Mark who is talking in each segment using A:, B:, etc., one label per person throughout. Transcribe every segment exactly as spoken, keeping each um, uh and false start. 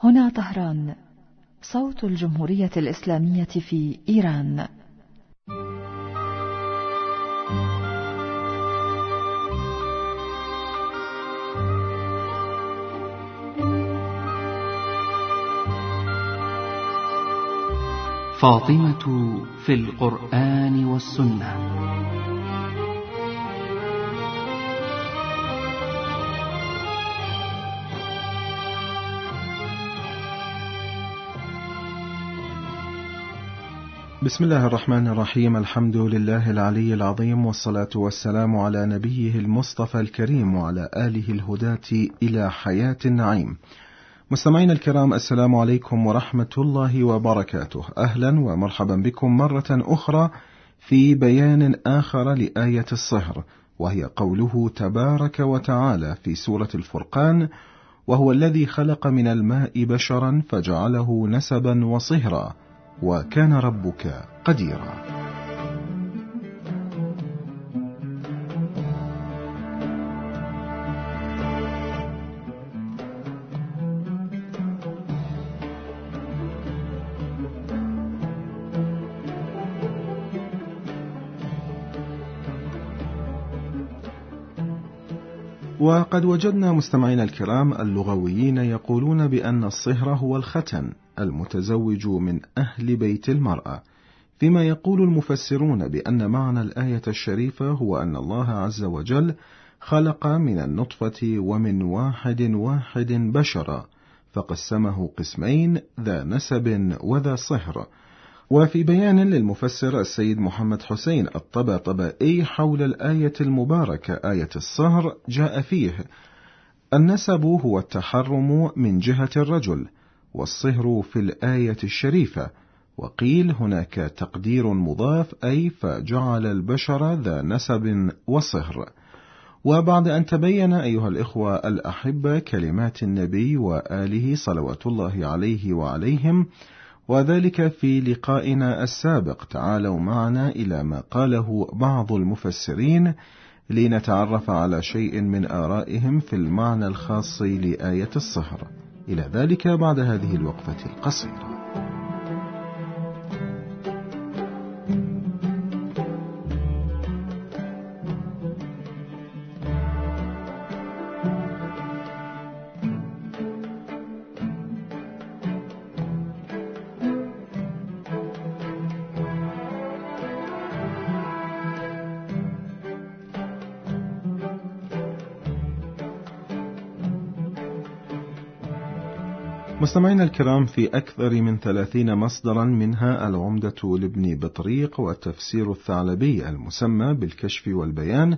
A: هنا طهران، صوت الجمهورية الإسلامية في إيران.
B: فاطمة في القرآن والسنة.
C: بسم الله الرحمن الرحيم. الحمد لله العلي العظيم، والصلاة والسلام على نبيه المصطفى الكريم وعلى آله الهداة إلى حياة النعيم. مستمعين الكرام، السلام عليكم ورحمة الله وبركاته. أهلا ومرحبا بكم مرة أخرى في بيان آخر لآية الصهر، وهي قوله تبارك وتعالى في سورة الفرقان: وهو الذي خلق من الماء بشرا فجعله نسبا وصهرا وكان ربك قديرا. وقد وجدنا مستمعينا الكرام اللغويين يقولون بأن الصهر هو الختن المتزوج من أهل بيت المرأة، فيما يقول المفسرون بأن معنى الآية الشريفة هو أن الله عز وجل خلق من النطفة ومن واحد واحد بشرا فقسمه قسمين ذا نسب وذا صهر. وفي بيان للمفسر السيد محمد حسين الطباطبائي حول الآية المباركة آية الصهر جاء فيه: النسب هو التحرم من جهة الرجل، والصهر في الآية الشريفة. وقيل هناك تقدير مضاف، أي فجعل البشر ذا نسب وصهر. وبعد أن تبين أيها الإخوة الأحبة كلمات النبي وآله صلوات الله عليه وعليهم، وذلك في لقائنا السابق، تعالوا معنا إلى ما قاله بعض المفسرين لنتعرف على شيء من آرائهم في المعنى الخاص لآية الصهر. إلى ذلك بعد هذه الوقفة القصيرة. مستمعينا الكرام، في أكثر من ثلاثين مصدرا، منها العمدة لابن بطريق، والتفسير الثعلبي المسمى بالكشف والبيان،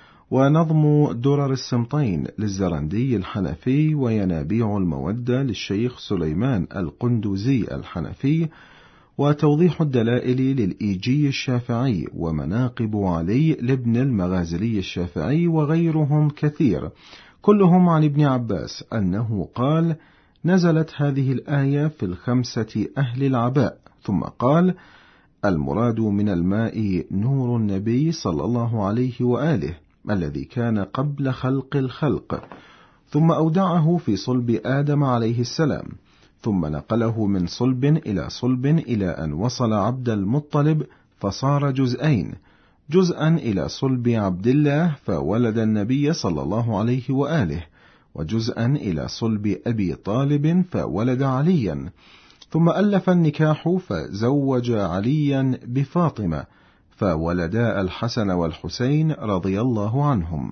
C: ونظم درر السمطين للزرندي الحنفي، وينابيع المودة للشيخ سليمان القندوزي الحنفي، وتوضيح الدلائل للإيجي الشافعي، ومناقب علي لابن المغازلي الشافعي، وغيرهم كثير، كلهم عن ابن عباس أنه قال: نزلت هذه الآية في الخمسة أهل العباء. ثم قال: المراد من الماء نور النبي صلى الله عليه وآله الذي كان قبل خلق الخلق، ثم أودعه في صلب آدم عليه السلام، ثم نقله من صلب إلى صلب إلى أن وصل عبد المطلب فصار جزئين، جزءا إلى صلب عبد الله فولد النبي صلى الله عليه وآله، وجزءا إلى صلب أبي طالب فولد عليا، ثم ألف النكاح فزوج عليا بفاطمة فولدا الحسن والحسين رضي الله عنهم.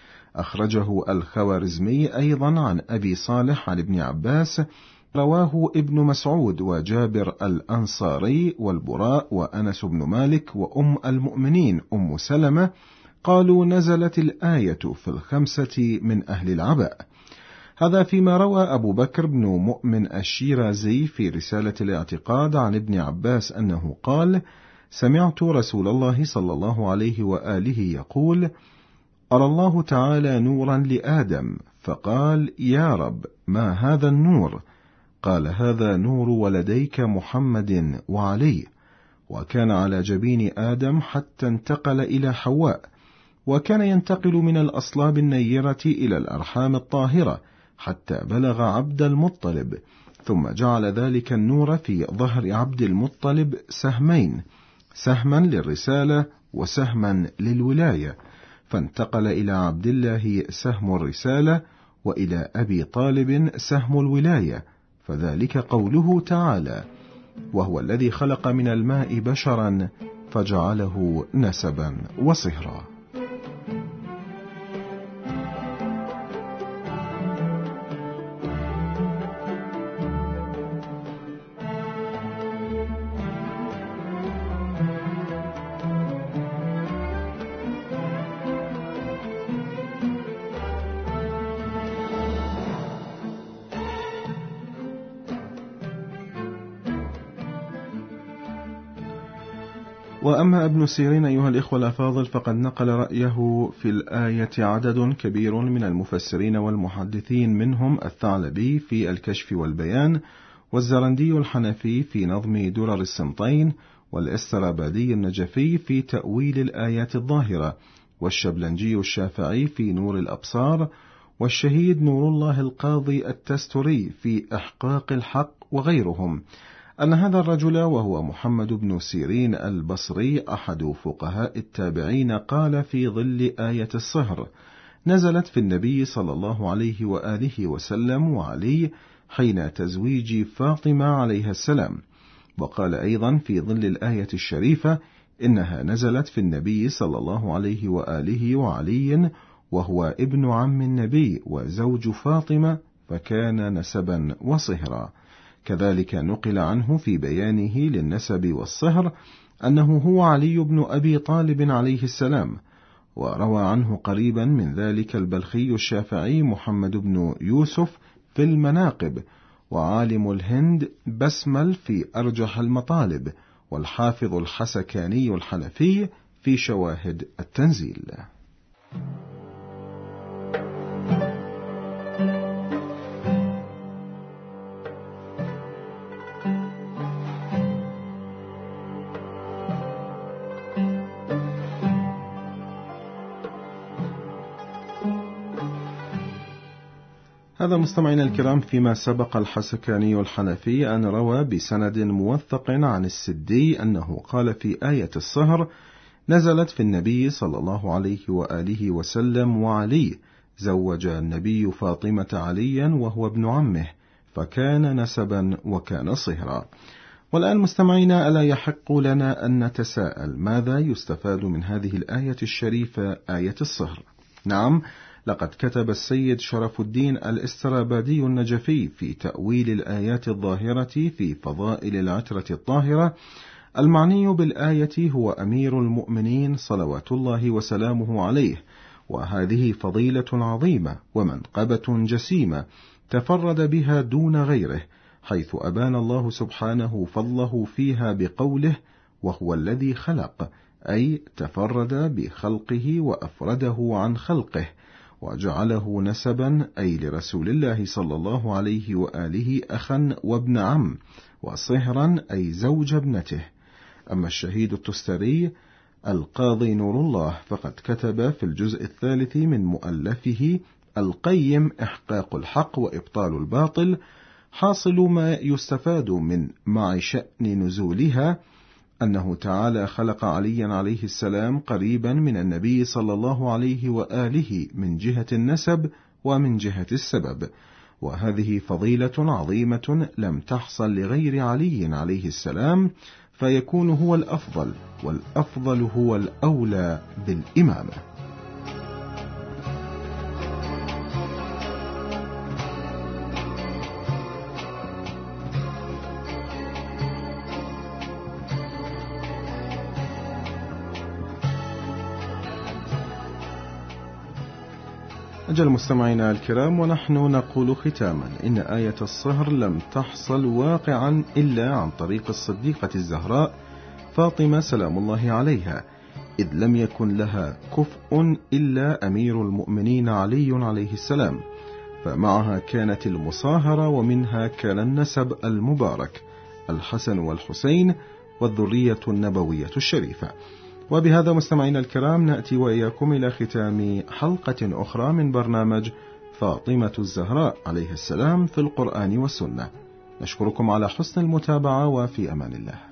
C: أخرجه الخوارزمي أيضا عن أبي صالح عن ابن عباس، رواه ابن مسعود وجابر الأنصاري والبراء وأنس بن مالك وأم المؤمنين أم سلمة، قالوا نزلت الآية في الخمسة من أهل العباء. هذا فيما روى أبو بكر بن مؤمن الشيرازي في رسالة الاعتقاد عن ابن عباس أنه قال: سمعت رسول الله صلى الله عليه وآله يقول: أرى الله تعالى نورا لآدم، فقال: يا رب ما هذا النور؟ قال: هذا نور ولديك محمد وعلي. وكان على جبين آدم حتى انتقل إلى حواء، وكان ينتقل من الأصلاب النيرة إلى الأرحام الطاهرة حتى بلغ عبد المطلب، ثم جعل ذلك النور في ظهر عبد المطلب سهمين، سهما للرسالة وسهما للولاية، فانتقل إلى عبد الله سهم الرسالة، وإلى أبي طالب سهم الولاية، فذلك قوله تعالى: وهو الذي خلق من الماء بشرا فجعله نسبا وصهرا. وأما ابن سيرين أيها الإخوة الأفاضل فقد نقل رأيه في الآية عدد كبير من المفسرين والمحدثين، منهم الثعلبي في الكشف والبيان، والزرندي الحنفي في نظم درر السمطين، والاسترابادي النجفي في تأويل الآيات الظاهرة، والشبلنجي الشافعي في نور الأبصار، والشهيد نور الله القاضي التستري في إحقاق الحق، وغيرهم، أن هذا الرجل وهو محمد بن سيرين البصري أحد فقهاء التابعين قال في ظل آية الصهر: نزلت في النبي صلى الله عليه وآله وسلم وعلي حين تزويج فاطمة عليها السلام. وقال أيضا في ظل الآية الشريفة: إنها نزلت في النبي صلى الله عليه وآله وعلي وهو ابن عم النبي وزوج فاطمة، فكان نسبا وصهرا. كذلك نقل عنه في بيانه للنسب والصهر أنه هو علي بن أبي طالب عليه السلام. وروى عنه قريبا من ذلك البلخي الشافعي محمد بن يوسف في المناقب، وعالم الهند بسمل في أرجح المطالب، والحافظ الحسكاني الحنفي في شواهد التنزيل. هذا مستمعينا الكرام فيما سبق الحسكاني الحنفي أن روى بسند موثق عن السدي أنه قال في آية الصهر: نزلت في النبي صلى الله عليه وآله وسلم وعلي، زوج النبي فاطمة عليا وهو ابن عمه، فكان نسبا وكان صهرا. والآن مستمعينا، ألا يحق لنا أن نتساءل ماذا يستفاد من هذه الآية الشريفة آية الصهر؟ نعم، لقد كتب السيد شرف الدين الاسترابادي النجفي في تأويل الآيات الظاهرة في فضائل العترة الطاهرة: المعني بالآية هو أمير المؤمنين صلوات الله وسلامه عليه، وهذه فضيلة عظيمة ومنقبة جسيمة تفرد بها دون غيره، حيث أبان الله سبحانه فضله فيها بقوله: وهو الذي خلق، أي تفرد بخلقه وأفرده عن خلقه، وجعله نسبا أي لرسول الله صلى الله عليه وآله أخا وابن عم، وصهرا أي زوج ابنته. أما الشهيد التستري القاضي نور الله فقد كتب في الجزء الثالث من مؤلفه القيم إحقاق الحق وإبطال الباطل: حاصل ما يستفاد من مع شأن نزولها أنه تعالى خلق عليا عليه السلام قريبا من النبي صلى الله عليه وآله من جهة النسب ومن جهة السبب، وهذه فضيلة عظيمة لم تحصل لغير علي عليه السلام، فيكون هو الأفضل، والأفضل هو الأولى بالإمامة. أجل مستمعينا الكرام، ونحن نقول ختاما إن آية الصهر لم تحصل واقعا إلا عن طريق الصديقة الزهراء فاطمة سلام الله عليها، إذ لم يكن لها كفء إلا أمير المؤمنين علي عليه السلام، فمعها كانت المصاهرة، ومنها كان النسب المبارك الحسن والحسين والذرية النبوية الشريفة. وبهذا مستمعينا الكرام نأتي وإياكم إلى ختام حلقة أخرى من برنامج فاطمة الزهراء عليه السلام في القرآن والسنة. نشكركم على حسن المتابعة، وفي أمان الله.